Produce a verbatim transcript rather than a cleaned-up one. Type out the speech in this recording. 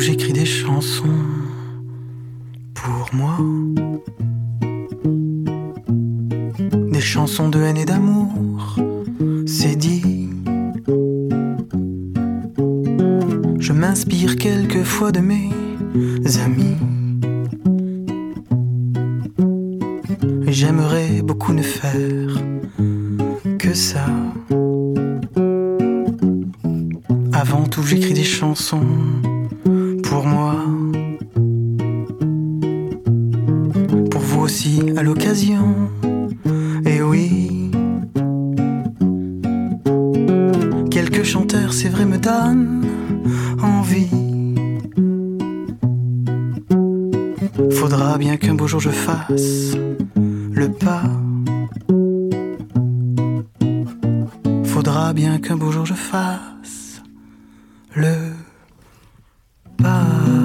j'écris des chansons pour moi. Des chansons de haine et d'amour, c'est dit. Je m'inspire quelquefois de mes amis. J'aimerais beaucoup ne faire que ça. Avant tout, j'écris des chansons pour moi. Pour vous aussi à l'occasion. Et oui, quelques chanteurs, c'est vrai, me donnent envie. Faudra bien qu'un beau jour je fasse le pas. Faudra bien qu'un beau jour je fasse le pas.